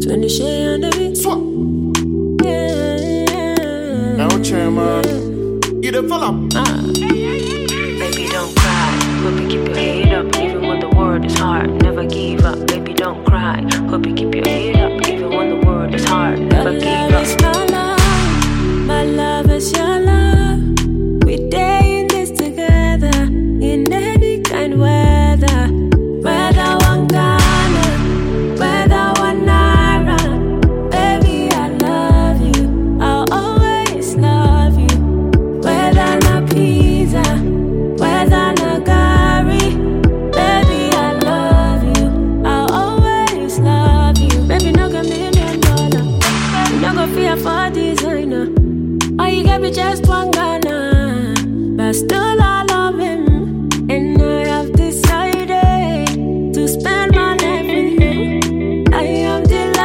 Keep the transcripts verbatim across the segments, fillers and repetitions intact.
twenty shade on the beat. Swap. Yeah, yeah. Now, chairman, you the fella. Ah. Baby, don't cry. Hope you keep your head up, even when the world is hard. Never give up. Baby, don't cry. Hope you keep your head up, even when the world is hard. Never My give love is up. my love, my love is your love. We day in this together, in any kind of weather. Whether one Ghana, whether one Naira. Baby, I love you, I'll always love you. Whether na pizza, whether na gari. Baby, I love you, I'll always love you. Baby, no get million dollar, no go fear for designer. All you get me just one Ghana, but still I love him. And I have decided to spend my life with you. I am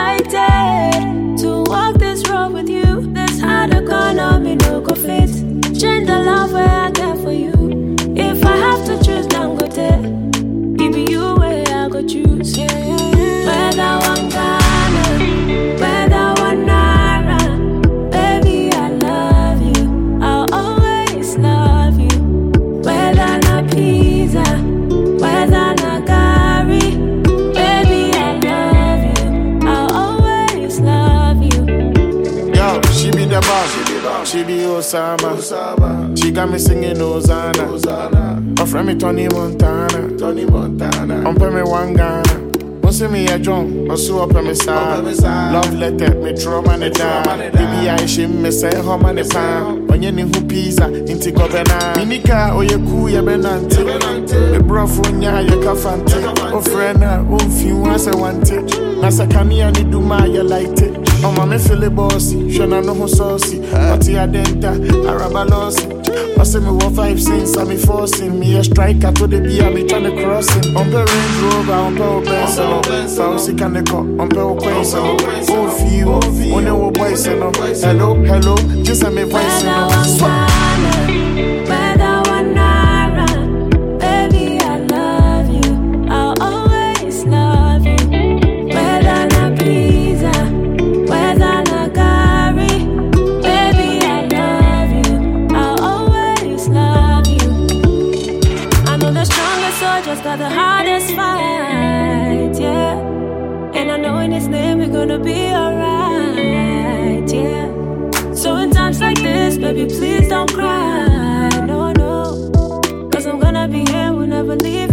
delighted to walk this road with you. This hard economy no go fit. Change the love where I care for you. If I have to choose, then go take. It be you where I go choose. Whether one Ghana, whether one Naira. Baby, I love you, I'll always love you. Whether na pizza, whether na gari. Baby, I love you, I'll always love you. Yo, she be the boss, she be Osama. She got me singing Hosanna. Her friend me Tony Montana. Tony Montana. On pay me one Ghana. Don't see me a drum, or so up on my side. Love letter, me trauma and down. Baby, I shame me say home and the palm. When you need pizza, into Gobena. Minika, or you cool, you benante. The bro from ya, you cafante. Oh, friend, oh, few once I want it. Nasa Kania, ni do my, you like it. Oh, mamma, feel it bossy. Shana no saucy. But ya denta, Araba lossy. I say me one five since I'm forcing me a striker to the beer, me trying to cross it. On the Range Rover, on the Benson, Fancy can the cop, on the Quenson. Oh, few, on the boys, hello, hello, just a me voice. Whether one Naira. Baby, I love you, I'll always love you. Whether na pizza, whether na gari. Baby, I love you, I'll always love you. I know the strongest soldiers got the hardest fight, yeah. And I know in His name we're gonna be alright, yeah. So in times like this, baby, please don't cry, no, no. Cause I'm gonna be here, we'll never leave